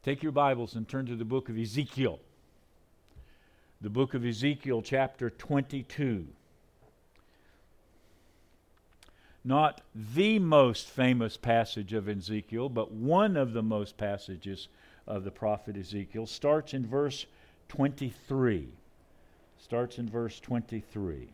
Take your Bibles and turn to the book of Ezekiel. The book of Ezekiel, chapter 22. Not the most famous passage of Ezekiel, but one of the most passages of the prophet Ezekiel. Starts in verse 23. Starts in verse 23.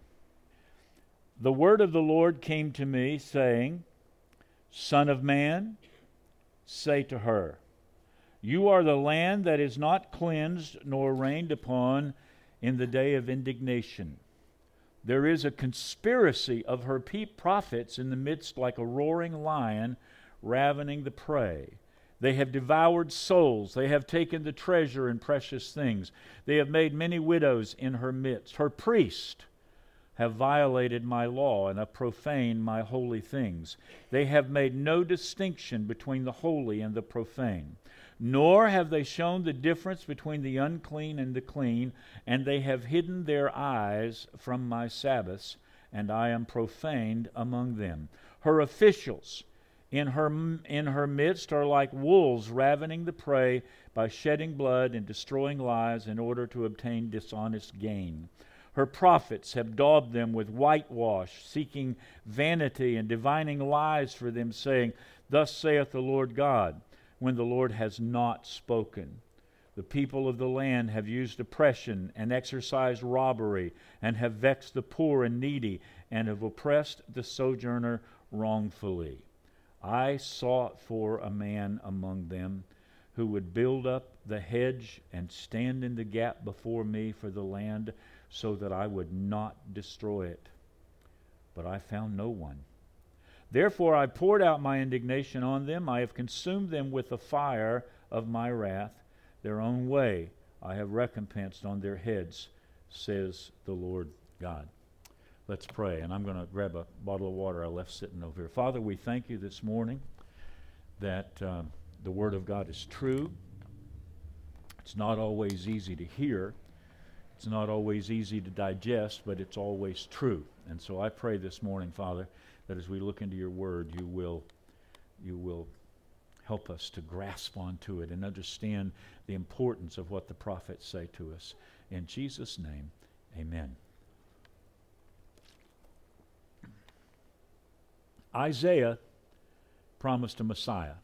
The word of the Lord came to me, saying, Son of man, say to her, You are the land that is not cleansed nor rained upon in the day of indignation. There is a conspiracy of her prophets in the midst like a roaring lion ravening the prey. They have devoured souls. They have taken the treasure and precious things. They have made many widows in her midst. Her priests have violated my law and have profaned my holy things. They have made no distinction between the holy and the profane. Nor have they shown the difference between the unclean and the clean, and they have hidden their eyes from my Sabbaths, and I am profaned among them. Her officials in her midst are like wolves ravening the prey by shedding blood and destroying lives in order to obtain dishonest gain. Her prophets have daubed them with whitewash, seeking vanity and divining lies for them, saying, Thus saith the Lord God, when the Lord has not spoken. The people of the land have used oppression and exercised robbery, and have vexed the poor and needy, and have oppressed the sojourner wrongfully. I sought for a man among them who would build up the hedge and stand in the gap before me for the land, so that I would not destroy it. But I found no one. Therefore I poured out my indignation on them. I have consumed them with the fire of my wrath. Their own way I have recompensed on their heads, says the Lord God. Let's pray, and I'm going to grab a bottle of water I left sitting over here. Father, we thank you this morning that the Word of God is true. It's not always easy to hear. It's not always easy to digest, but it's always true. And so I pray this morning, Father, that as we look into your word, you will help us to grasp onto it and understand the importance of what the prophets say to us. In Jesus' name, amen. Isaiah promised a Messiah.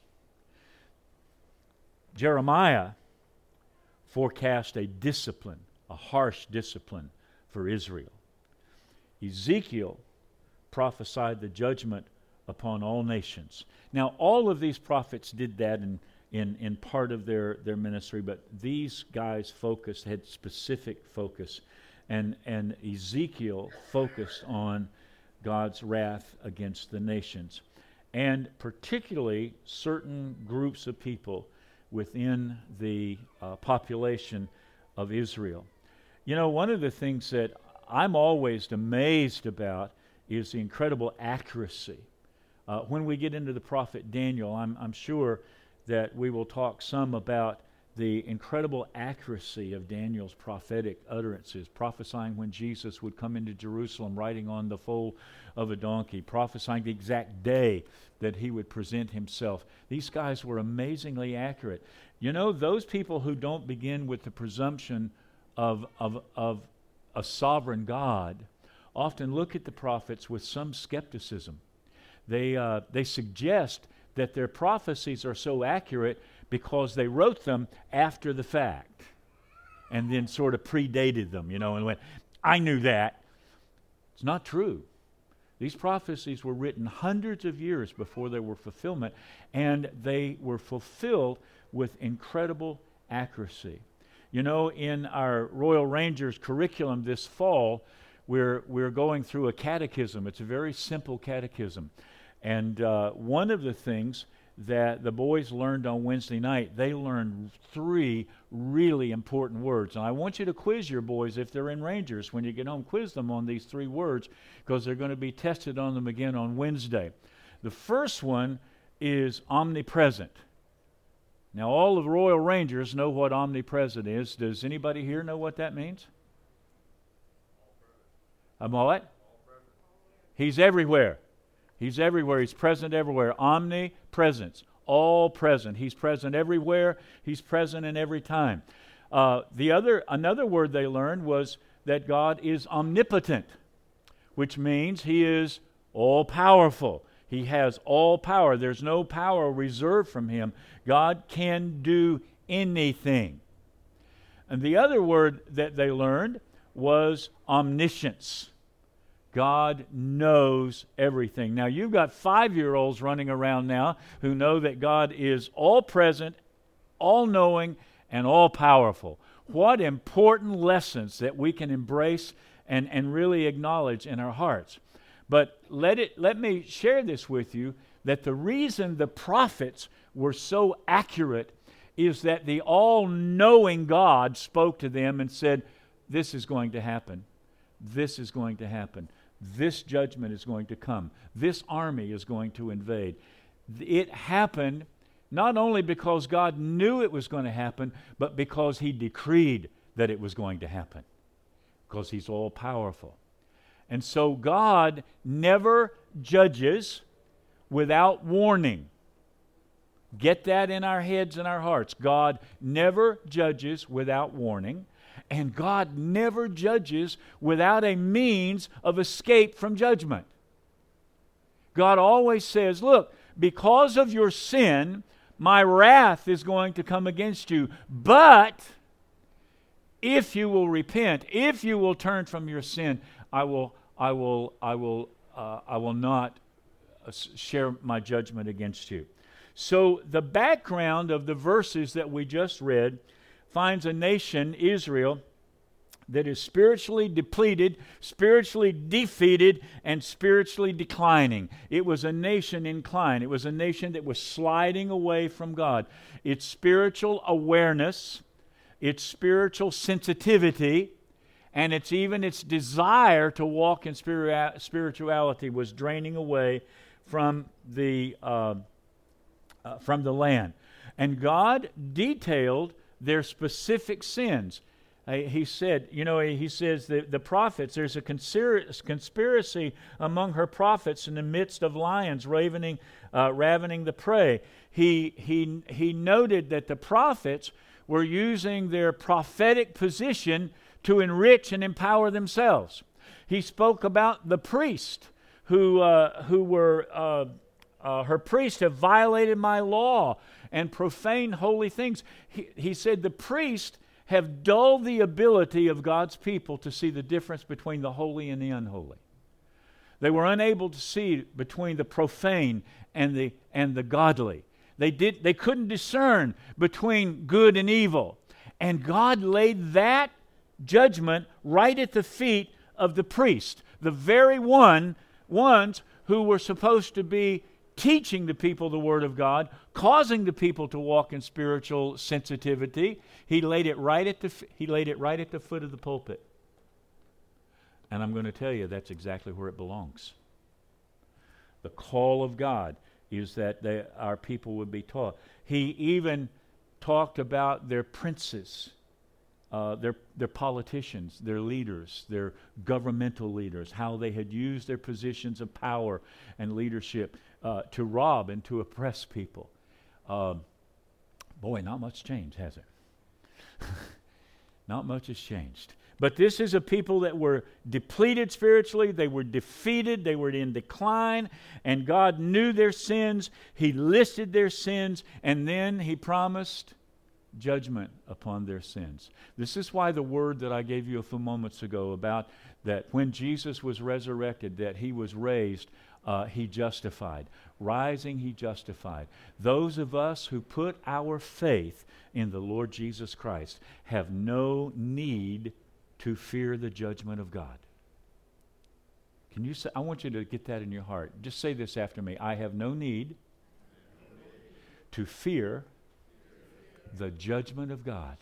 Jeremiah forecast a discipline, a harsh discipline for Israel. Ezekiel prophesied the judgment upon all nations. Now, all of these prophets did that in part of their ministry, but these guys had specific focus. And Ezekiel focused on God's wrath against the nations, and particularly certain groups of people within the population of Israel. You know, one of the things that I'm always amazed about is the incredible accuracy. When we get into the prophet Daniel, I'm sure that we will talk some about the incredible accuracy of Daniel's prophetic utterances, prophesying when Jesus would come into Jerusalem riding on the foal of a donkey, prophesying the exact day that he would present himself. These guys were amazingly accurate. You know, those people who don't begin with the presumption of a sovereign God often look at the prophets with some skepticism. They suggest that their prophecies are so accurate because they wrote them after the fact and then sort of predated them, and went, I knew that. It's not true. These prophecies were written hundreds of years before they were fulfillment, and they were fulfilled with incredible accuracy. You know, in our Royal Rangers curriculum this fall, we're going through a catechism. It's a very simple catechism. And one of the things that the boys learned on Wednesday night, they learned 3 really important words. And I want you to quiz your boys if they're in Rangers. When you get home, quiz them on these 3 words, because they're going to be tested on them again on Wednesday. The first one is omnipresent. Now, all of the Royal Rangers know what omnipresent is. Does anybody here know what that means? What? He's everywhere. He's everywhere. He's present everywhere. Omnipresence. all present. He's present everywhere. He's present in every time. Another word they learned was that God is omnipotent, which means He is all-powerful. He has all power. There's no power reserved from Him. God can do anything. And the other word that they learned was omniscience. God knows everything. Now, you've got 5-year-olds running around now who know that God is all-present, all-knowing, and all-powerful. What important lessons that we can embrace and really acknowledge in our hearts. But let me share this with you, that the reason the prophets were so accurate is that the all-knowing God spoke to them and said, this is going to happen. This is going to happen. This judgment is going to come. This army is going to invade. It happened not only because God knew it was going to happen, but because He decreed that it was going to happen, because He's all-powerful. And so God never judges without warning. Get that in our heads and our hearts. God never judges without warning, and God never judges without a means of escape from judgment. God always says, look, because of your sin, my wrath is going to come against you. But if you will repent, if you will turn from your sin, I will not share my judgment against you. So the background of the verses that we just read finds a nation, Israel, that is spiritually depleted, spiritually defeated, and spiritually declining. It was a nation in decline. It was a nation that was sliding away from God. Its spiritual awareness, its spiritual sensitivity, and its desire to walk in spirituality was draining away from the land. And God detailed their specific sins. He says that the prophets, there's a conspiracy among her prophets in the midst of lions ravening the prey. He noted that the prophets were using their prophetic position to enrich and empower themselves. He spoke about the priest her priests have violated my law and profaned holy things. He said the priests have dulled the ability of God's people to see the difference between the holy and the unholy. They were unable to see between the profane and the godly. They couldn't discern between good and evil. And God laid that judgment right at the feet of the priest, the very ones who were supposed to be teaching the people the Word of God, causing the people to walk in spiritual sensitivity. He laid it right at the foot of the pulpit. And I'm going to tell you, that's exactly where it belongs. The call of God is that our people would be taught. He even talked about their princes, their politicians, their leaders, their governmental leaders, how they had used their positions of power and leadership to rob and to oppress people. Boy, not much changed, has it? Not much has changed. But this is a people that were depleted spiritually. They were defeated. They were in decline. And God knew their sins. He listed their sins. And then He promised judgment upon their sins. This is why the word that I gave you a few moments ago about that when Jesus was resurrected, that He was raised, He justified. Rising, He justified. Those of us who put our faith in the Lord Jesus Christ have no need to fear the judgment of God. Can you say, I want you to get that in your heart. Just say this after me. I have no need to fear the judgment of God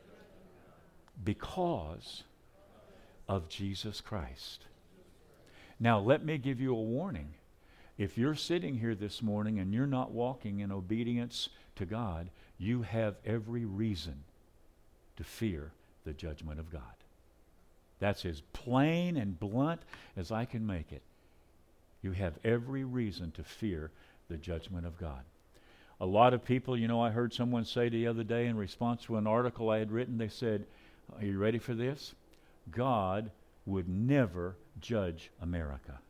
because of Jesus Christ. Now, let me give you a warning. If you're sitting here this morning and you're not walking in obedience to God, you have every reason to fear the judgment of God. That's as plain and blunt as I can make it. You have every reason to fear the judgment of God. A lot of people, I heard someone say the other day in response to an article I had written, they said, are you ready for this? God would never judge America.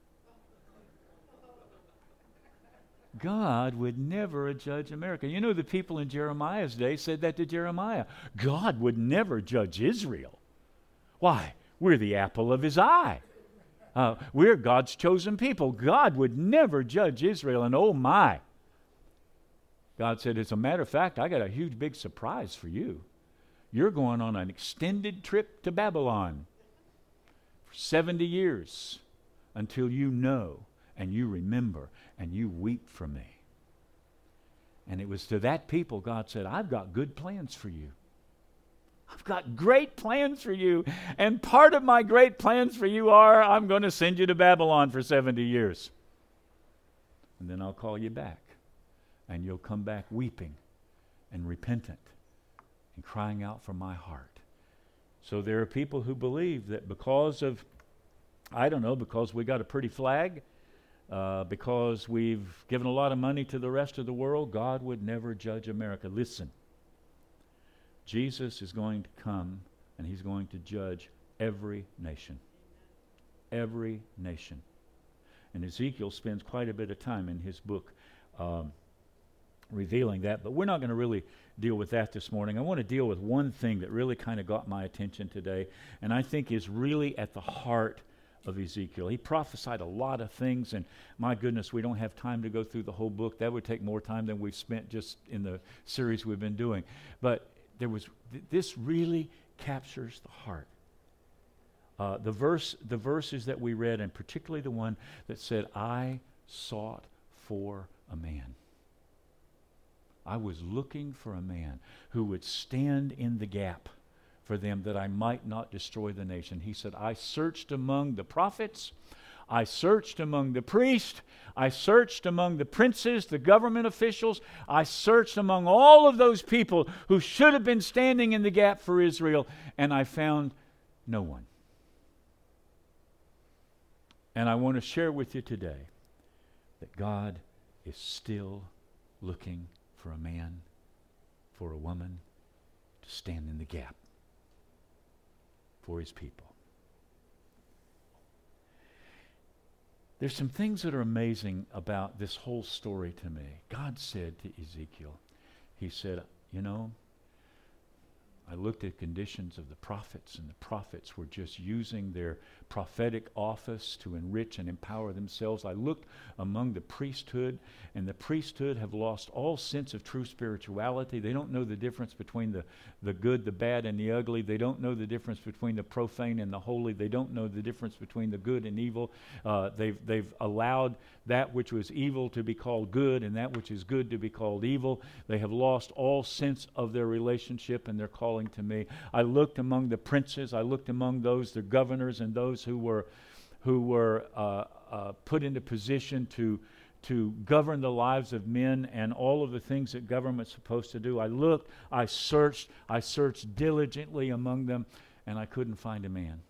God would never judge America. The people in Jeremiah's day said that to Jeremiah. God would never judge Israel. Why? We're the apple of his eye. We're God's chosen people. God would never judge Israel. And oh my, God said, as a matter of fact, I got a huge big surprise for you. You're going on an extended trip to Babylon for 70 years until you know and you remember and you weep for me. And it was to that people God said, I've got good plans for you. I've got great plans for you. And part of my great plans for you are I'm going to send you to Babylon for 70 years. And then I'll call you back. And you'll come back weeping and repentant and crying out for my heart. So there are people who believe that because we got a pretty flag, because we've given a lot of money to the rest of the world, God would never judge America. Listen, Jesus is going to come and he's going to judge every nation. Every nation. And Ezekiel spends quite a bit of time in his book revealing that, but we're not going to really deal with that this morning. I want to deal with one thing that really kind of got my attention today, and I think is really at the heart of Ezekiel. He prophesied a lot of things, and my goodness, we don't have time to go through the whole book. That would take more time than we've spent just in the series we've been doing. But this really captures the heart. The verses that we read, and particularly the one that said, I sought for a man. I was looking for a man who would stand in the gap for them that I might not destroy the nation. He said, I searched among the prophets, I searched among the priests, I searched among the princes, the government officials, I searched among all of those people who should have been standing in the gap for Israel, and I found no one. And I want to share with you today that God is still looking for a man, for a woman to stand in the gap for his people. There's some things that are amazing about this whole story to me. God said to Ezekiel, he said, I looked at conditions of the prophets, and the prophets were just using their prophetic office to enrich and empower themselves. I looked among the priesthood, and the priesthood have lost all sense of true spirituality. They don't know the difference between the good, the bad, and the ugly. They don't know the difference between the profane and the holy. They don't know the difference between the good and evil. They've allowed that which was evil to be called good, and that which is good to be called evil. They have lost all sense of their relationship and their calling to me. I looked among the princes. I looked among those, the governors, and those who were put into position to govern the lives of men and all of the things that government's supposed to do. I looked, I searched diligently among them, and I couldn't find a man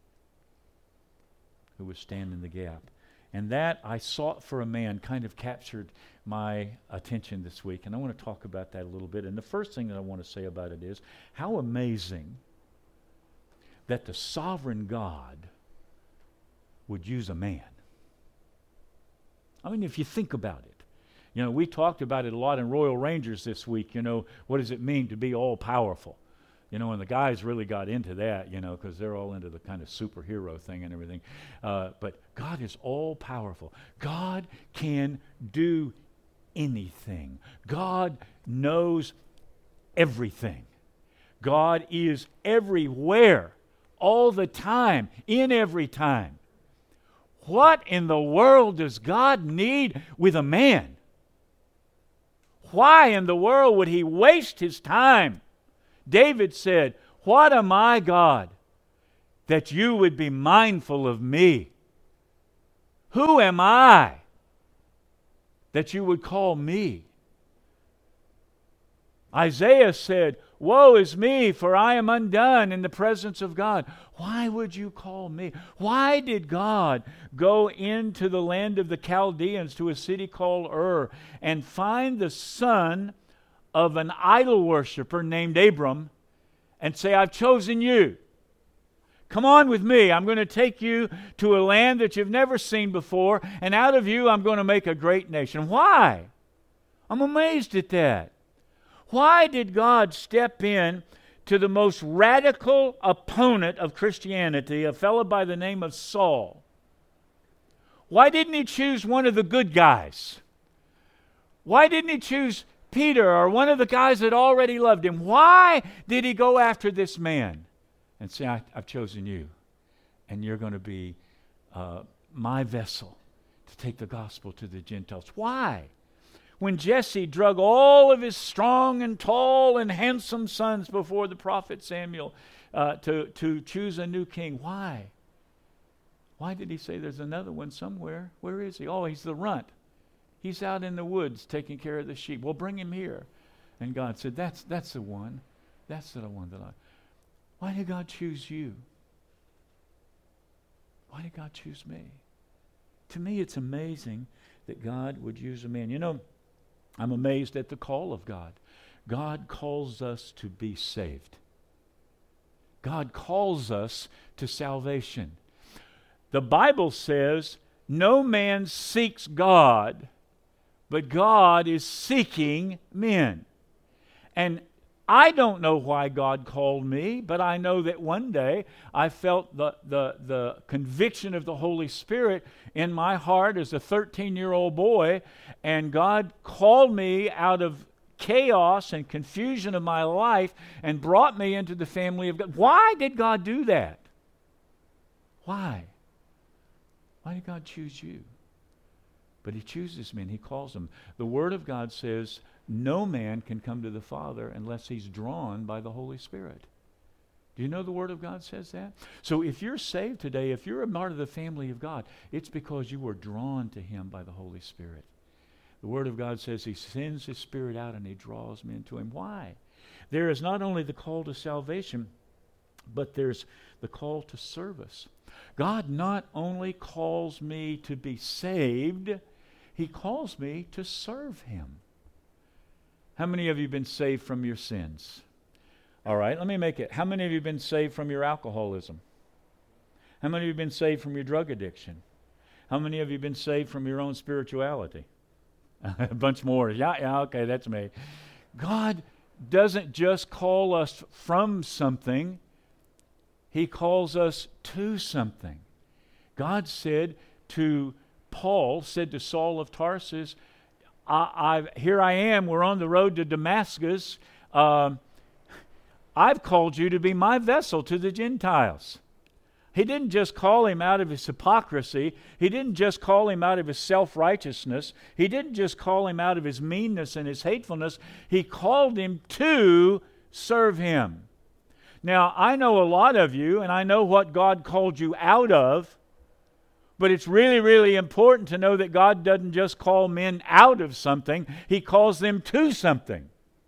who was standing the gap. And that I sought for a man kind of captured my attention this week, and I want to talk about that a little bit. And the first thing that I want to say about it is how amazing that the sovereign God would use a man. I mean, if you think about it. We talked about it a lot in Royal Rangers this week. What does it mean to be all-powerful? And the guys really got into that, because they're all into the kind of superhero thing and everything. But God is all-powerful. God can do anything. God knows everything. God is everywhere, all the time, in every time. What in the world does God need with a man? Why in the world would he waste his time? David said, what am I, God, that you would be mindful of me? Who am I that you would call me? Isaiah said, "Woe is me, for I am undone in the presence of God." Why would you call me? Why did God go into the land of the Chaldeans to a city called Ur and find the son of an idol worshiper named Abram and say, "I've chosen you. Come on with me. I'm going to take you to a land that you've never seen before, and out of you I'm going to make a great nation"? Why? I'm amazed at that. Why did God step in to the most radical opponent of Christianity, a fellow by the name of Saul? Why didn't he choose one of the good guys? Why didn't he choose Peter or one of the guys that already loved him? Why did he go after this man and say, "I've chosen you, and you're going to be my vessel to take the gospel to the Gentiles"? Why? When Jesse drug all of his strong and tall and handsome sons before the prophet Samuel to choose a new king, why? Why did he say there's another one somewhere? Where is he? Oh, he's the runt. He's out in the woods taking care of the sheep. Well, bring him here. And God said, that's the one. That's the one that I... Why did God choose you? Why did God choose me? To me, it's amazing that God would use a man. You know, I'm amazed at the call of God. God calls us to be saved. God calls us to salvation. The Bible says, no man seeks God, but God is seeking men. And I don't know why God called me, but I know that one day I felt the conviction of the Holy Spirit in my heart as a 13-year-old boy, and God called me out of chaos and confusion of my life and brought me into the family of God. Why did God do that? Why? Why did God choose you? But He chooses men. He calls them. The Word of God says, no man can come to the Father unless he's drawn by the Holy Spirit. Do you know the Word of God says that? So if you're saved today, if you're a part of the family of God, it's because you were drawn to Him by the Holy Spirit. The Word of God says He sends His Spirit out and He draws men to Him. Why? There is not only the call to salvation, but there's the call to service. God not only calls me to be saved, He calls me to serve Him. How many of you have been saved from your sins? All right, let me make it. How many of you have been saved from your alcoholism? How many of you have been saved from your drug addiction? How many of you have been saved from your own spirituality? A bunch more. Yeah, okay, that's me. God doesn't just call us from something. He calls us to something. God said to Paul, said to Saul of Tarsus, here I am, we're on the road to Damascus. I've called you to be my vessel to the Gentiles. He didn't just call him out of his hypocrisy. He didn't just call him out of his self-righteousness. He didn't just call him out of his meanness and his hatefulness. He called him to serve him. Now, I know a lot of you, and I know what God called you out of, but it's really, really important to know that God doesn't just call men out of something. He calls them to something.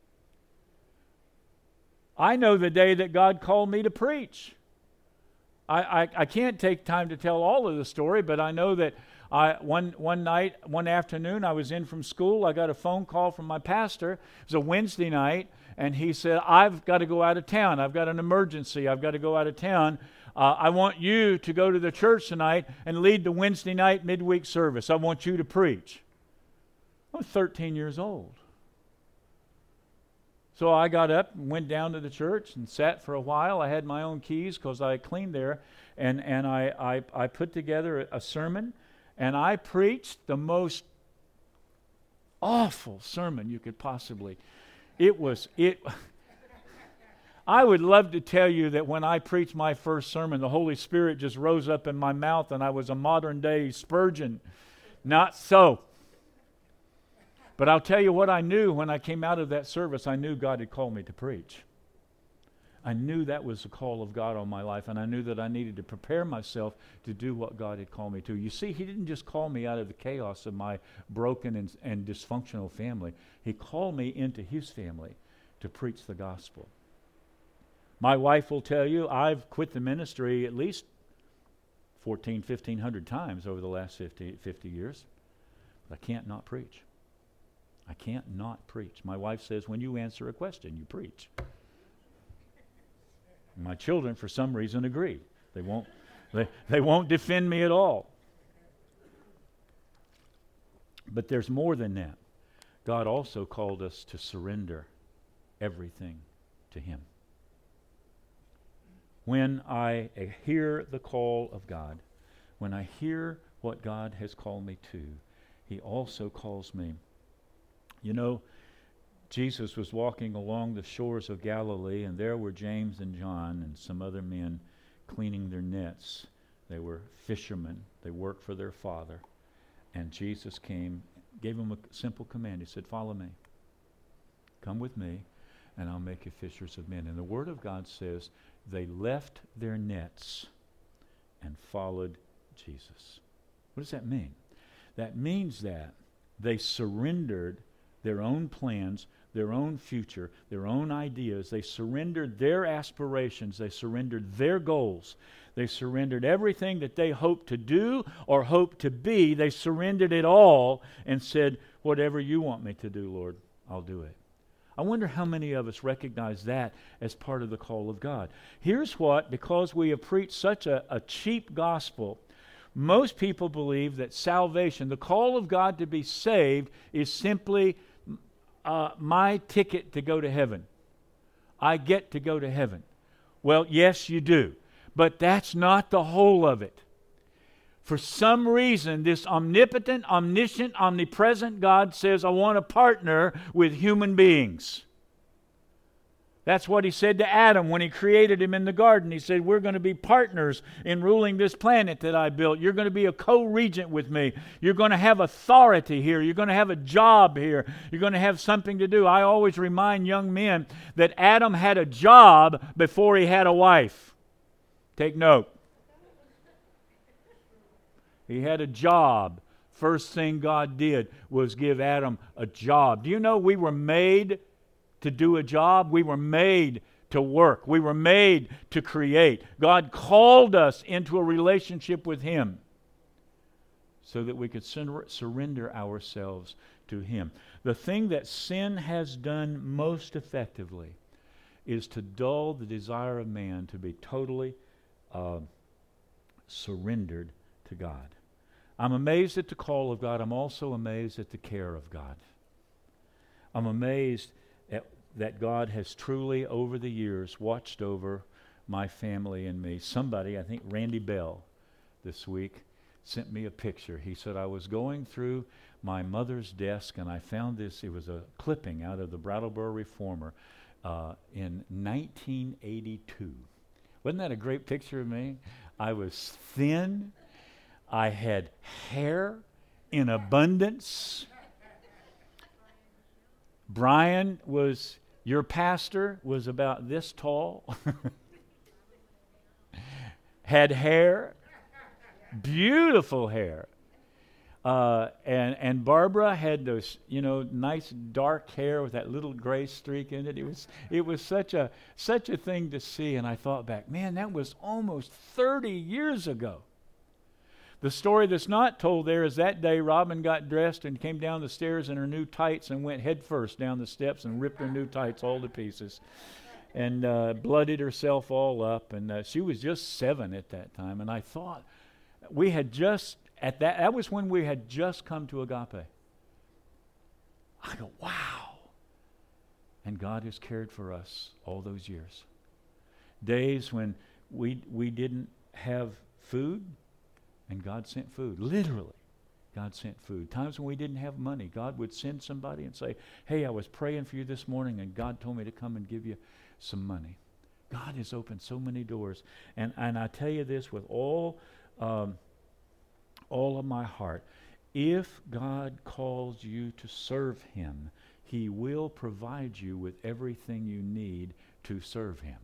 I know the day that God called me to preach. I can't take time to tell all of the story, but I know that one afternoon, I was in from school. I got a phone call from my pastor. It was a Wednesday night, and he said, I've got to go out of town. I've got an emergency. I've got to go out of town. I want you to go to the church tonight and lead the Wednesday night midweek service. I want you to preach. I'm 13 years old. So I got up and went down to the church and sat for a while. I had my own keys because I cleaned there. And I put together a sermon, and I preached the most awful sermon you could possibly. I would love to tell you that when I preached my first sermon, the Holy Spirit just rose up in my mouth and I was a modern day Spurgeon. Not so. But I'll tell you what I knew when I came out of that service. I knew God had called me to preach. I knew that was the call of God on my life, and I knew that I needed to prepare myself to do what God had called me to. You see, He didn't just call me out of the chaos of my broken and dysfunctional family. He called me into His family to preach the gospel. My wife will tell you I've quit the ministry at least 1,500 times over the last 50 years. But I can't not preach. I can't not preach. My wife says, when you answer a question, you preach. And my children, for some reason, agree. They won't defend me at all. But there's more than that. God also called us to surrender everything to Him. When I hear the call of God, when I hear what God has called me to, He also calls me. You know, Jesus was walking along the shores of Galilee, and there were James and John and some other men cleaning their nets. They were fishermen. They worked for their father. And Jesus came, gave them a simple command. He said, follow me. Come with me, and I'll make you fishers of men. And the Word of God says they left their nets and followed Jesus. What does that mean? That means that they surrendered their own plans, their own future, their own ideas. They surrendered their aspirations. They surrendered their goals. They surrendered everything that they hoped to do or hoped to be. They surrendered it all and said, whatever you want me to do, Lord, I'll do it. I wonder how many of us recognize that as part of the call of God. Here's what, because we have preached such a cheap gospel, most people believe that salvation, the call of God to be saved, is simply my ticket to go to heaven. I get to go to heaven. Well, yes, you do. But that's not the whole of it. For some reason, this omnipotent, omniscient, omnipresent God says, I want to partner with human beings. That's what He said to Adam when He created him in the garden. He said, we're going to be partners in ruling this planet that I built. You're going to be a co-regent with me. You're going to have authority here. You're going to have a job here. You're going to have something to do. I always remind young men that Adam had a job before he had a wife. Take note. He had a job. First thing God did was give Adam a job. Do you know we were made to do a job? We were made to work. We were made to create. God called us into a relationship with Him so that we could surrender ourselves to Him. The thing that sin has done most effectively is to dull the desire of man to be totally surrendered to God. I'm amazed at the call of God. I'm also amazed at the care of God. I'm amazed that God has truly, over the years, watched over my family and me. Somebody, I think Randy Bell, this week, sent me a picture. He said, I was going through my mother's desk and I found this. It was a clipping out of the Brattleboro Reformer in 1982. Wasn't that a great picture of me? I was thin. I had hair in abundance. Brian was, your pastor, was about this tall. Had hair, beautiful hair. And Barbara had those, nice dark hair with that little gray streak in it. It was such a thing to see. And I thought back, man, that was almost 30 years ago. The story that's not told there is that day Robin got dressed and came down the stairs in her new tights and went headfirst down the steps and ripped her new tights all to pieces and bloodied herself all up. And she was just 7 at that time. And I thought we had just, that was when we had just come to Agape. I go, wow. And God has cared for us all those years. Days when we didn't have food, and God sent food. Literally, God sent food. Times when we didn't have money, God would send somebody and say, hey, I was praying for you this morning, and God told me to come and give you some money. God has opened so many doors. And I tell you this with all of my heart. If God calls you to serve Him, He will provide you with everything you need to serve Him.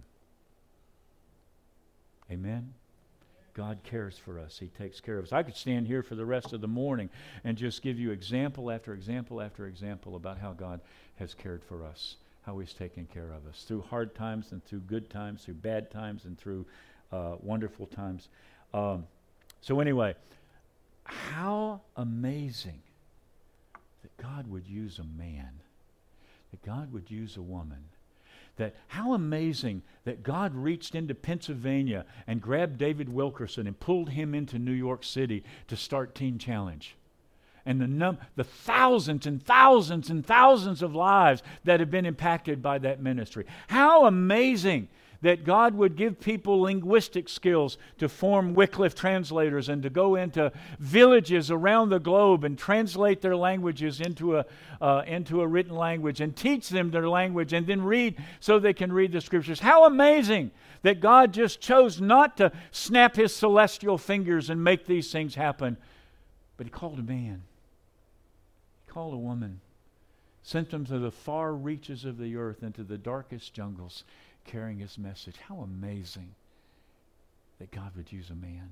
Amen? God cares for us. He takes care of us. I could stand here for the rest of the morning and just give you example after example after example about how God has cared for us, how He's taken care of us through hard times and through good times, through bad times and through wonderful times. So anyway, how amazing that God would use a man, that God would use a woman. That how amazing that God reached into Pennsylvania and grabbed David Wilkerson and pulled him into New York City to start Teen Challenge. And the thousands and thousands and thousands of lives that have been impacted by that ministry. How amazing that God would give people linguistic skills to form Wycliffe translators and to go into villages around the globe and translate their languages into a written language and teach them their language and then read so they can read the Scriptures. How amazing that God just chose not to snap His celestial fingers and make these things happen, but He called a man. He called a woman. Sent them to the far reaches of the earth, into the darkest jungles, carrying His message. How amazing that God would use a man.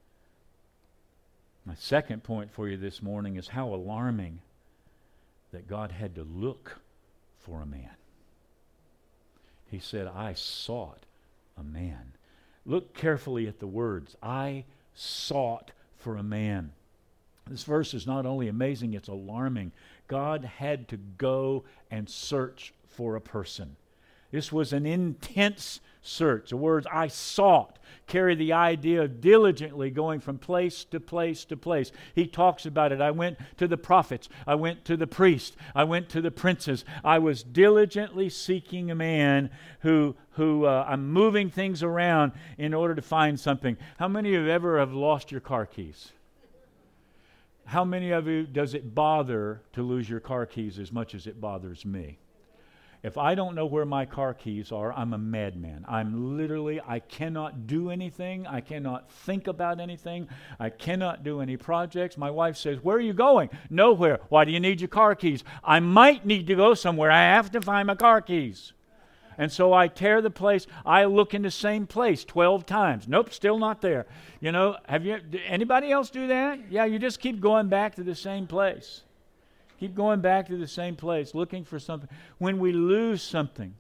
My second point for you this morning is how alarming that God had to look for a man. He said, I sought a man. Look carefully at the words. I sought for a man. This verse is not only amazing, it's alarming. God had to go and search for a person. This was an intense search. The words I sought carry the idea of diligently going from place to place to place. He talks about it. I went to the prophets. I went to the priests. I went to the princes. I was diligently seeking a man who I'm moving things around in order to find something. How many of you ever have lost your car keys? How many of you does it bother to lose your car keys as much as it bothers me? If I don't know where my car keys are, I'm a madman. I cannot do anything. I cannot think about anything. I cannot do any projects. My wife says, where are you going? Nowhere. Why do you need your car keys? I might need to go somewhere. I have to find my car keys. And so I tear the place. I look in the same place 12 times. Nope, still not there. You know, anybody else do that? Yeah, you just keep going back to the same place. Keep going back to the same place, looking for something. When we lose something,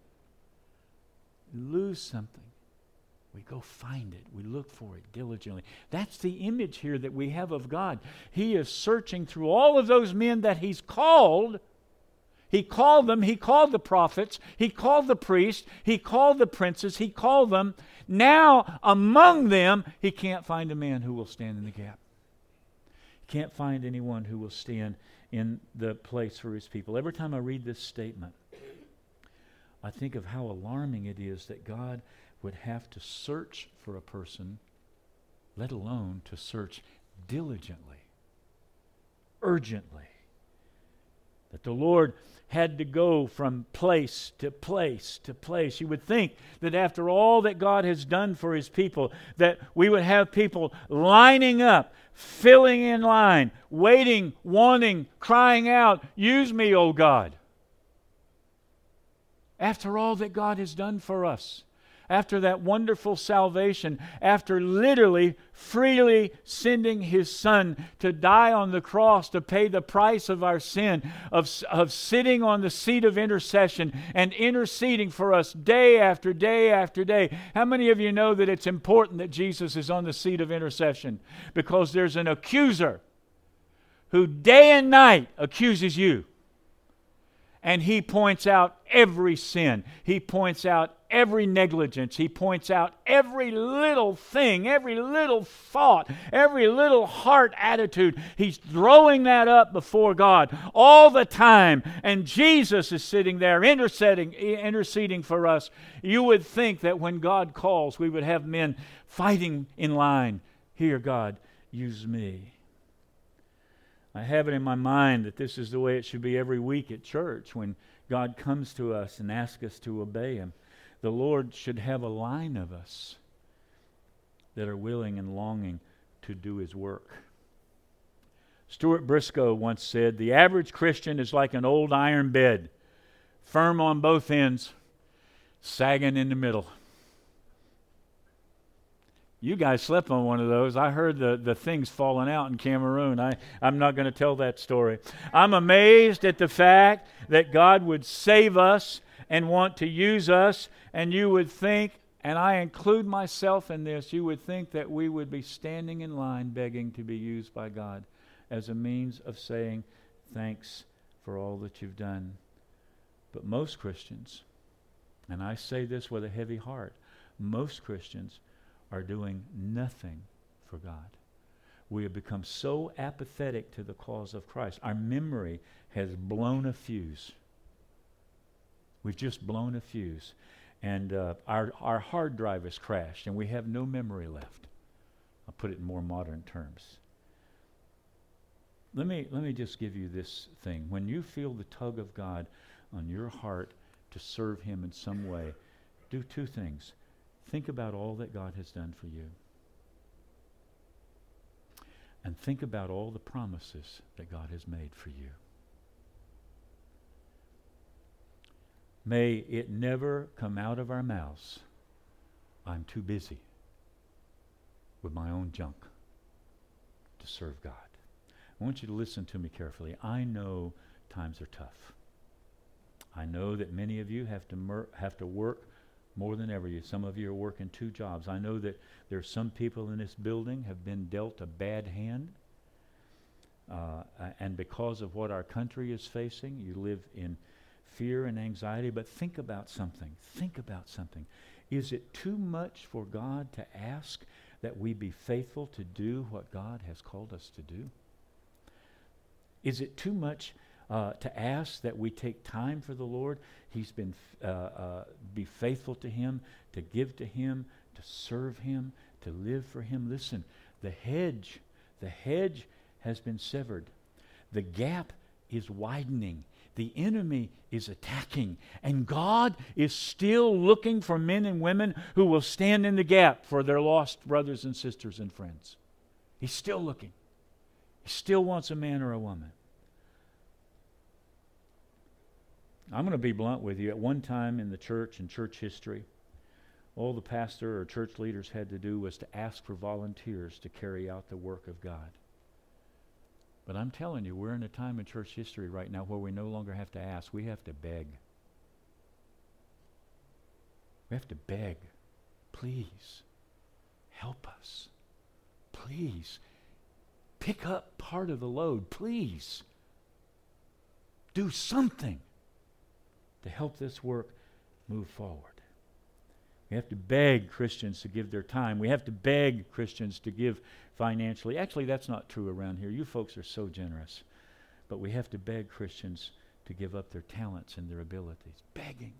we go find it. We look for it diligently. That's the image here that we have of God. He is searching through all of those men that He's called. He called them. He called the prophets. He called the priests. He called the princes. He called them. Now, among them, He can't find a man who will stand in the gap. He can't find anyone who will stand in the place for His people. Every time I read this statement, I think of how alarming it is that God would have to search for a person, let alone to search diligently, urgently. That the Lord had to go from place to place to place. You would think that after all that God has done for His people, that we would have people lining up, filling in line, waiting, wanting, crying out, use me, O God. After all that God has done for us, after that wonderful salvation, after literally freely sending His Son to die on the cross to pay the price of our sin, of sitting on the seat of intercession and interceding for us day after day after day. How many of you know that it's important that Jesus is on the seat of intercession? Because there's an accuser who day and night accuses you. And he points out every sin. He points out every negligence. He points out every little thing, every little thought, every little heart attitude. He's throwing that up before God all the time. And Jesus is sitting there interceding for us. You would think that when God calls, we would have men fighting in line. Here, God, use me. I have it in my mind that this is the way it should be every week at church when God comes to us and asks us to obey Him. The Lord should have a line of us that are willing and longing to do His work. Stuart Briscoe once said, the average Christian is like an old iron bed, firm on both ends, sagging in the middle. You guys slept on one of those. I heard the things falling out in Cameroon. I'm not going to tell that story. I'm amazed at the fact that God would save us and want to use us, and you would think, and I include myself in this, you would think that we would be standing in line begging to be used by God as a means of saying thanks for all that you've done. But most Christians, and I say this with a heavy heart, most Christians are doing nothing for God. We have become so apathetic to the cause of Christ. Our memory has blown a fuse. We've just blown a fuse. And our hard drive has crashed, and we have no memory left. I'll put it in more modern terms. Let me just give you this thing. When you feel the tug of God on your heart to serve Him in some way, do two things. Think about all that God has done for you. And think about all the promises that God has made for you. May it never come out of our mouths, I'm too busy with my own junk to serve God. I want you to listen to me carefully. I know times are tough. I know that many of you have to work more than ever. Some of you are working 2 jobs. I know that there are some people in this building have been dealt a bad hand. And because of what our country is facing, you live in fear and anxiety. But think about something. Think about something. Is it too much for God to ask that we be faithful to do what God has called us to do? Is it too much to ask that we take time for the Lord? He's been be faithful to Him, to give to Him, to serve Him, to live for Him. Listen, the hedge has been severed. The gap is widening. The enemy is attacking. And God is still looking for men and women who will stand in the gap for their lost brothers and sisters and friends. He's still looking. He still wants a man or a woman. I'm going to be blunt with you. At one time in the church and church history, all the pastor or church leaders had to do was to ask for volunteers to carry out the work of God. But I'm telling you, we're in a time in church history right now where we no longer have to ask. We have to beg. We have to beg. Please, help us. Please, pick up part of the load. Please, do something to help this work move forward. We have to beg Christians to give their time. We have to beg Christians to give financially. Actually, that's not true around here. You folks are so generous. But we have to beg Christians to give up their talents and their abilities. Begging.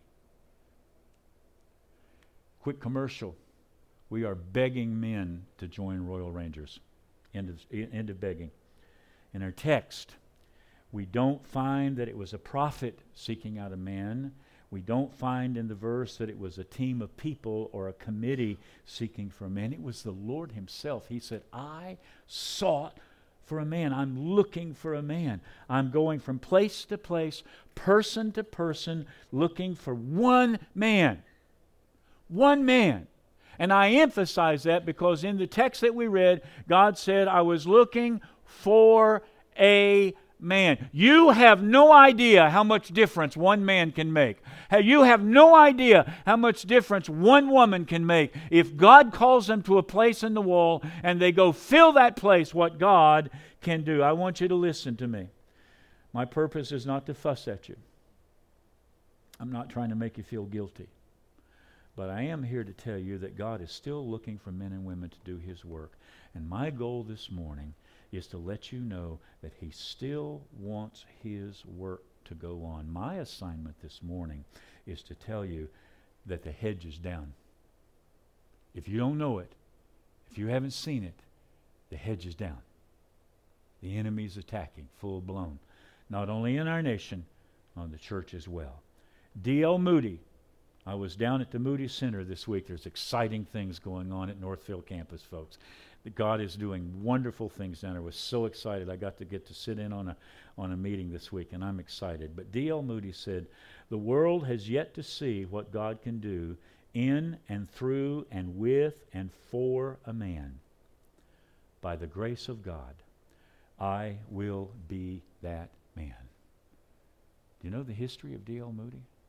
Quick commercial. We are begging men to join Royal Rangers. End of begging. In our text, we don't find that it was a prophet seeking out a man. We don't find in the verse that it was a team of people or a committee seeking for a man. It was the Lord Himself. He said, I sought for a man. I'm looking for a man. I'm going from place to place, person to person, looking for one man. One man. And I emphasize that because in the text that we read, God said, I was looking for a man. You have no idea how much difference one man can make. You have no idea how much difference one woman can make if God calls them to a place in the wall and they go fill that place, what God can do. I want you to listen to me. My purpose is not to fuss at you. I'm not trying to make you feel guilty. But I am here to tell you that God is still looking for men and women to do His work. And my goal this morning is to let you know that He still wants His work to go on. My assignment this morning is to tell you that the hedge is down. If you don't know it, if you haven't seen it, the hedge is down. The enemy is attacking, full blown. Not only in our nation, on the church as well. D.L. Moody. I was down at the Moody Center this week. There's exciting things going on at Northfield campus, folks. That God is doing wonderful things down there. I was so excited. I got to sit in on a meeting this week, and I'm excited. But D.L. Moody said, the world has yet to see what God can do in and through and with and for a man. By the grace of God, I will be that man. Do you know the history of D.L. Moody?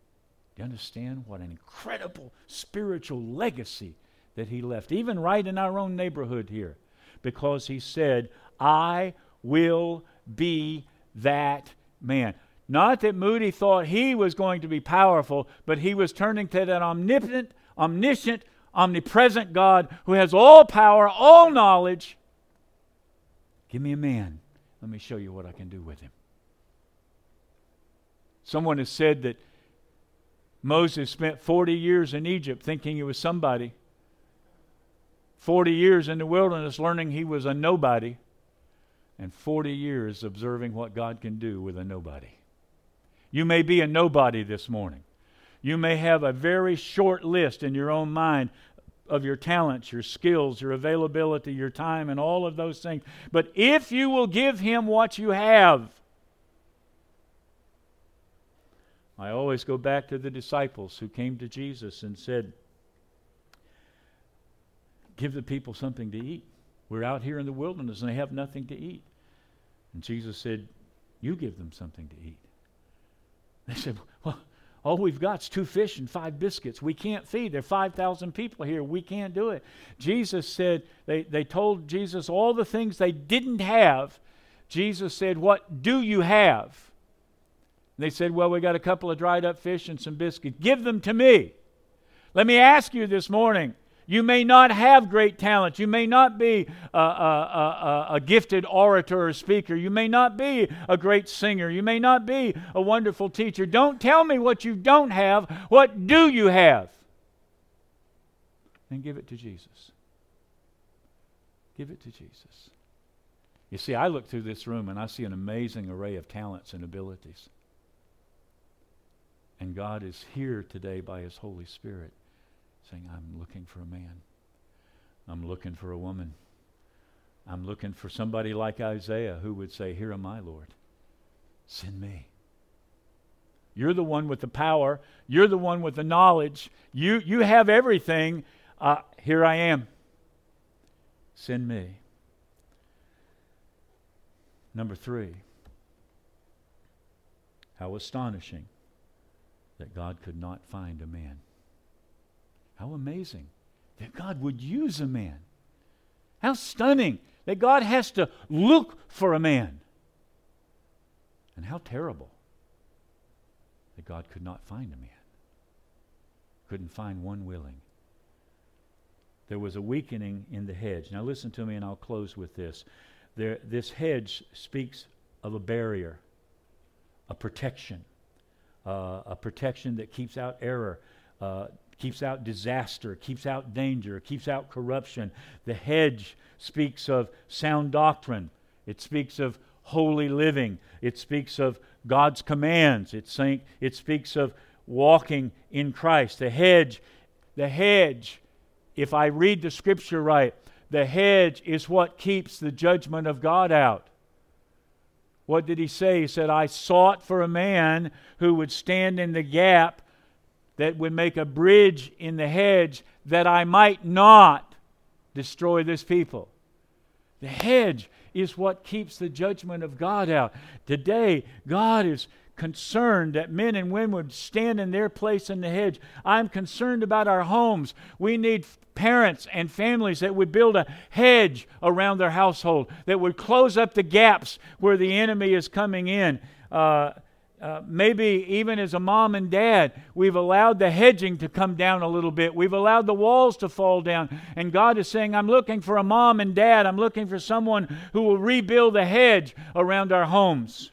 Do you understand what an incredible spiritual legacy that he left, even right in our own neighborhood here? Because he said, I will be that man. Not that Moody thought he was going to be powerful, but he was turning to that omniscient, omnipresent God who has all power, all knowledge. Give me a man. Let me show you what I can do with him. Someone has said that Moses spent 40 years in Egypt thinking he was somebody. 40 years in the wilderness learning he was a nobody. And 40 years observing what God can do with a nobody. You may be a nobody this morning. You may have a very short list in your own mind of your talents, your skills, your availability, your time, and all of those things. But if you will give him what you have, I always go back to the disciples who came to Jesus and said, give the people something to eat. We're out here in the wilderness and they have nothing to eat. And Jesus said, you give them something to eat. They said, well, all we've got is 2 fish and 5 biscuits. We can't feed. There are 5,000 people here. We can't do it. Jesus said, they told Jesus all the things they didn't have. Jesus said, what do you have? And they said, well, we got a couple of dried up fish and some biscuits. Give them to me. Let me ask you this morning, you may not have great talent. You may not be a gifted orator or speaker. You may not be a great singer. You may not be a wonderful teacher. Don't tell me what you don't have. What do you have? And give it to Jesus. Give it to Jesus. You see, I look through this room and I see an amazing array of talents and abilities. And God is here today by His Holy Spirit saying, I'm looking for a man. I'm looking for a woman. I'm looking for somebody like Isaiah who would say, here am I, Lord. Send me. You're the one with the power. You're the one with the knowledge. You have everything. Here I am. Send me. Number 3. How astonishing that God could not find a man. How amazing that God would use a man. How stunning that God has to look for a man. And how terrible that God could not find a man. Couldn't find one willing. There was a weakening in the hedge. Now listen to me and I'll close with this. This hedge speaks of a barrier, a protection that keeps out error, keeps out disaster, keeps out danger, keeps out corruption. The hedge speaks of sound doctrine. It speaks of holy living. It speaks of God's commands. It speaks of walking in Christ. The hedge, if I read the Scripture right, the hedge is what keeps the judgment of God out. What did He say? He said, I sought for a man who would stand in the gap, that would make a bridge in the hedge, that I might not destroy this people. The hedge is what keeps the judgment of God out. Today, God is concerned that men and women would stand in their place in the hedge. I'm concerned about our homes. We need parents and families that would build a hedge around their household, that would close up the gaps where the enemy is coming in. Maybe even as a mom and dad, we've allowed the hedging to come down a little bit. We've allowed the walls to fall down. And God is saying, I'm looking for a mom and dad. I'm looking for someone who will rebuild the hedge around our homes.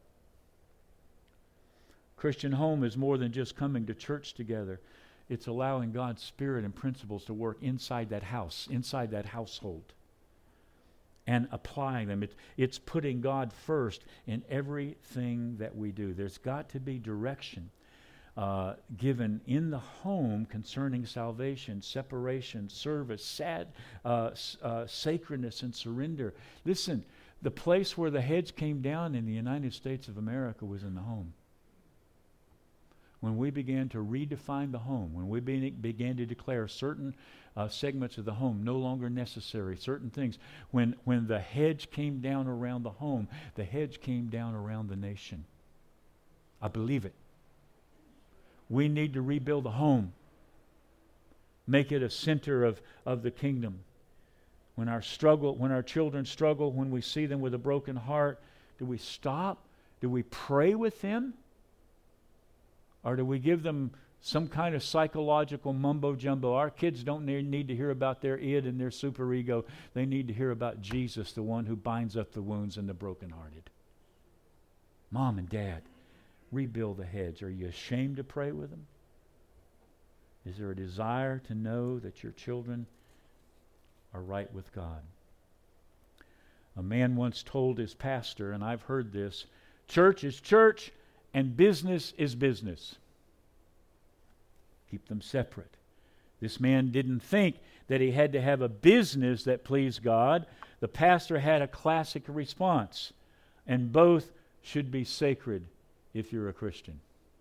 Christian home is more than just coming to church together. It's allowing God's Spirit and principles to work inside that house, inside that household, and applying them. It's putting God first in everything that we do. There's got to be direction given in the home concerning salvation, separation, service, sacredness, and surrender. Listen, the place where the hedge came down in the United States of America was in the home. When we began to redefine the home, when we began to declare certain segments of the home no longer necessary, certain things, when the hedge came down around the home, the hedge came down around the nation. I believe it. We need to rebuild the home. Make it a center of the kingdom. When our children struggle, when we see them with a broken heart, do we stop? Do we pray with them? Or do we give them some kind of psychological mumbo-jumbo? Our kids don't need to hear about their id and their superego. They need to hear about Jesus, the one who binds up the wounds and the brokenhearted. Mom and Dad, rebuild the hedge. Are you ashamed to pray with them? Is there a desire to know that your children are right with God? A man once told his pastor, and I've heard this, church is church and business is business. Keep them separate. This man didn't think that he had to have a business that pleased God. The pastor had a classic response, and both should be sacred if you're a Christian.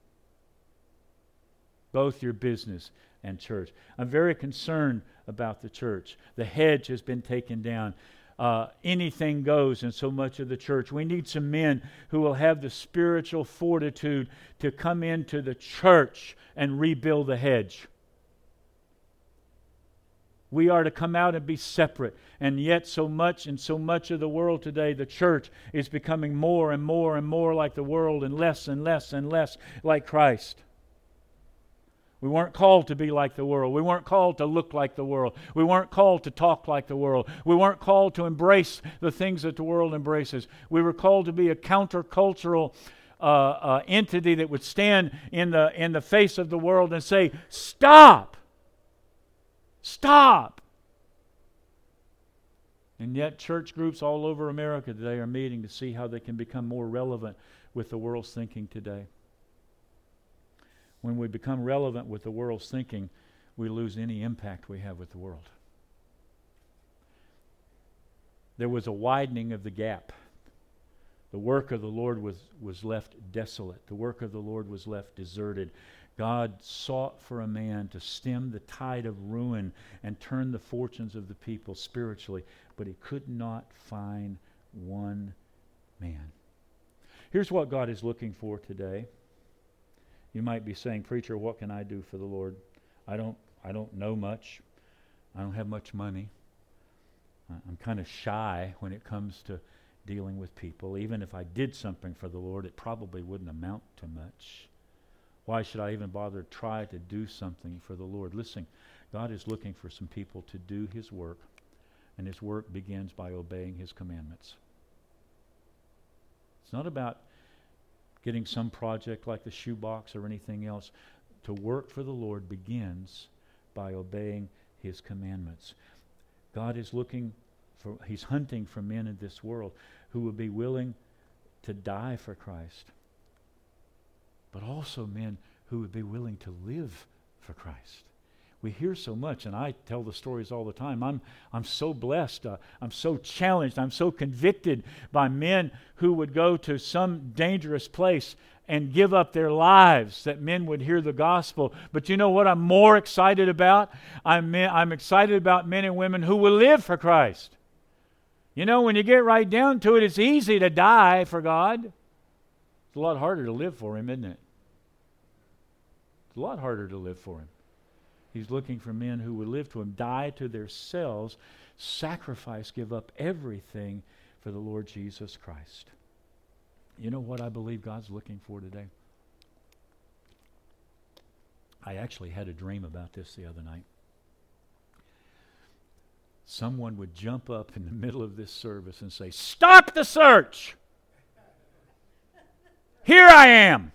Both your business and church. I'm very concerned about the church. The hedge has been taken down. Anything goes in so much of the church. We need some men who will have the spiritual fortitude to come into the church and rebuild the hedge. We are to come out and be separate. And yet so much of the world today, the church is becoming more and more and more like the world and less and less and less like Christ. We weren't called to be like the world. We weren't called to look like the world. We weren't called to talk like the world. We weren't called to embrace the things that the world embraces. We were called to be a countercultural entity that would stand in the face of the world and say, "Stop! Stop!" And yet church groups all over America today are meeting to see how they can become more relevant with the world's thinking today. When we become relevant with the world's thinking, we lose any impact we have with the world. There was a widening of the gap. The work of the Lord was left desolate. The work of the Lord was left deserted. God sought for a man to stem the tide of ruin and turn the fortunes of the people spiritually, but he could not find one man. Here's what God is looking for today. You might be saying, "Preacher, what can I do for the Lord? I don't know much. I don't have much money. I'm kind of shy when it comes to dealing with people. Even if I did something for the Lord, it probably wouldn't amount to much. Why should I even bother to try to do something for the Lord?" Listen, God is looking for some people to do His work, and His work begins by obeying His commandments. It's not about getting some project like the shoebox or anything else. To work for the Lord begins by obeying His commandments. God is He's hunting for men in this world who will be willing to die for Christ, but also men who would be willing to live for Christ. We hear so much, and I tell the stories all the time. I'm so blessed. I'm so challenged. I'm so convicted by men who would go to some dangerous place and give up their lives that men would hear the gospel. But you know what I'm more excited about? I'm excited about men and women who will live for Christ. You know, when you get right down to it, it's easy to die for God. It's a lot harder to live for Him, isn't it? It's a lot harder to live for Him. He's looking for men who would live to Him, die to themselves, sacrifice, give up everything for the Lord Jesus Christ. You know what I believe God's looking for today? I actually had a dream about this the other night. Someone would jump up in the middle of this service and say, "Stop the search! Here I am!"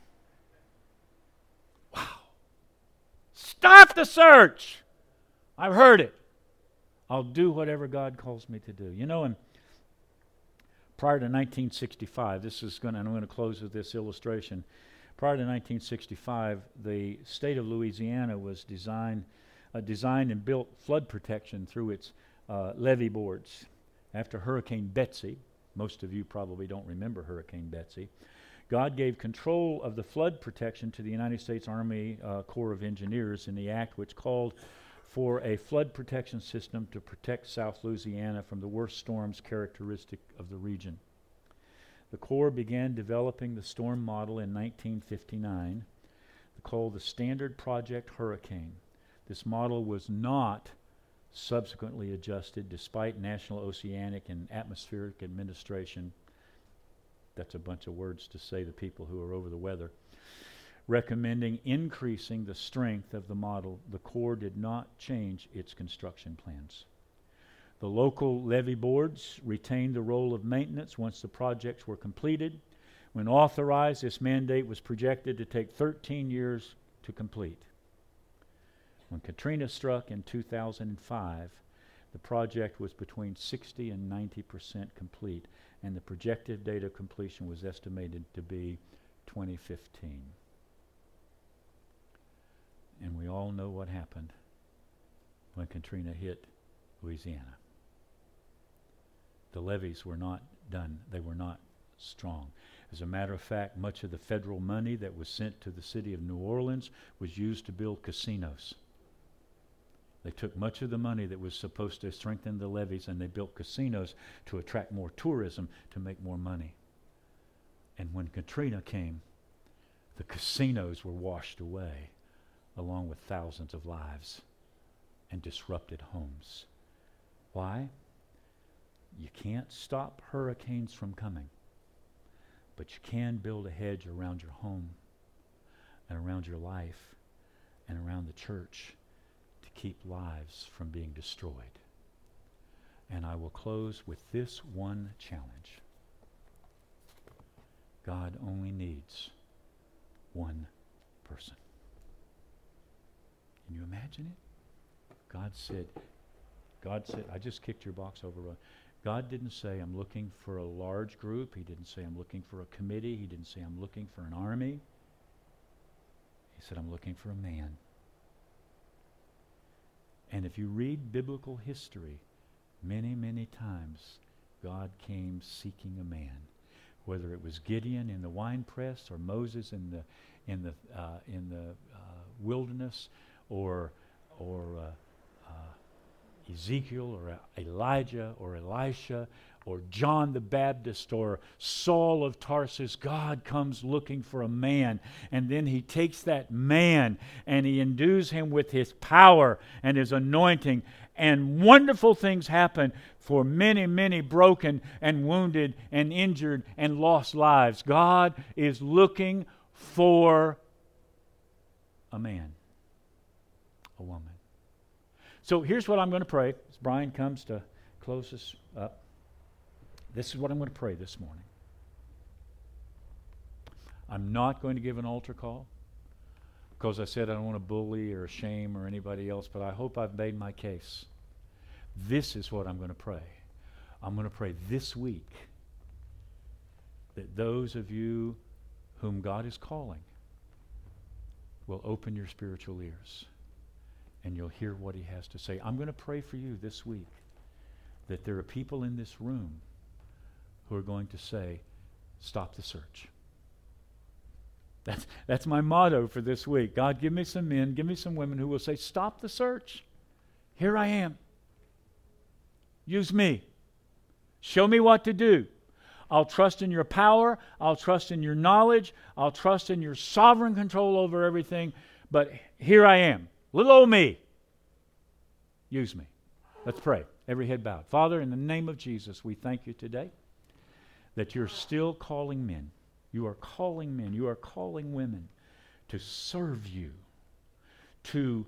Stop the search! I've heard it. I'll do whatever God calls me to do. You know, and prior to 1965, I'm going to close with this illustration. Prior to 1965, the state of Louisiana was designed and built flood protection through its levee boards. After Hurricane Betsy, most of you probably don't remember Hurricane Betsy, God gave control of the flood protection to the United States Army Corps of Engineers in the act which called for a flood protection system to protect South Louisiana from the worst storms characteristic of the region. The Corps began developing the storm model in 1959. The called the Standard Project Hurricane. This model was not subsequently adjusted despite National Oceanic and Atmospheric Administration, that's a bunch of words to say to people who are over the weather, recommending increasing the strength of the model. The Corps did not change its construction plans. The local levee boards retained the role of maintenance once the projects were completed. When authorized, this mandate was projected to take 13 years to complete. When Katrina struck in 2005, the project was between 60 and 90% complete, and the projected date of completion was estimated to be 2015. And we all know what happened when Katrina hit Louisiana. The levees were not done. They were not strong. As a matter of fact, much of the federal money that was sent to the city of New Orleans was used to build casinos. They took much of the money that was supposed to strengthen the levees and they built casinos to attract more tourism to make more money. And when Katrina came, the casinos were washed away along with thousands of lives and disrupted homes. Why? You can't stop hurricanes from coming, but you can build a hedge around your home and around your life and around the church to keep lives from being destroyed. And I will close with this one challenge. God only needs one person. Can you imagine it? God said, I just kicked your box over. God didn't say, I'm looking for a large group. He didn't say, I'm looking for a committee. He didn't say, I'm looking for an army. He said, I'm looking for a man. And if you read biblical history, many, many times, God came seeking a man. Whether it was Gideon in the winepress, or Moses in the wilderness, or Ezekiel, or Elijah, or Elisha, or John the Baptist, or Saul of Tarsus, God comes looking for a man. And then he takes that man and he endues him with his power and his anointing. And wonderful things happen for many, many broken and wounded and injured and lost lives. God is looking for a man, a woman. So here's what I'm going to pray as Brian comes to close us up. This is what I'm going to pray this morning. I'm not going to give an altar call because I said I don't want to bully or shame or anybody else, but I hope I've made my case. This is what I'm going to pray. I'm going to pray this week that those of you whom God is calling will open your spiritual ears and you'll hear what he has to say. I'm going to pray for you this week that there are people in this room who are going to say, stop the search. That's my motto for this week. God, give me some men, give me some women who will say, stop the search. Here I am. Use me. Show me what to do. I'll trust in your power. I'll trust in your knowledge. I'll trust in your sovereign control over everything. But here I am. Little old me. Use me. Let's pray. Every head bowed. Father, in the name of Jesus, we thank you today that you're still calling men. You are calling men. You are calling women to serve you, to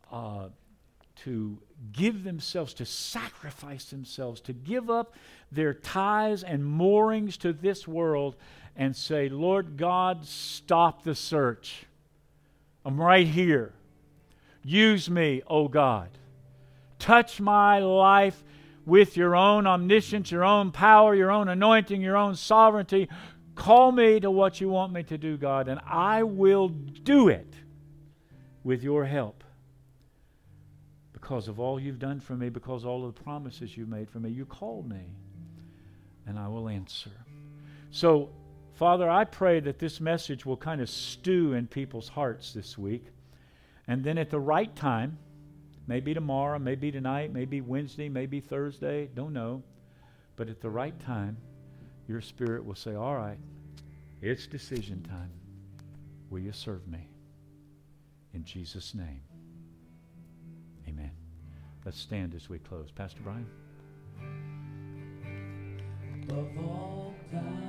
give themselves, to sacrifice themselves, to give up their ties and moorings to this world and say, Lord God, stop the search. I'm right here. Use me, O God. Touch my life with your own omniscience, your own power, your own anointing, your own sovereignty. Call me to what you want me to do, God, and I will do it with your help. Because of all you've done for me, because of all of the promises you made for me, you called me, and I will answer. So, Father, I pray that this message will kind of stew in people's hearts this week, and then at the right time, maybe tomorrow, maybe tonight, maybe Wednesday, maybe Thursday, don't know. But at the right time, your Spirit will say, all right, it's decision time. Will you serve me? In Jesus' name, amen. Let's stand as we close. Pastor Brian? Of all time.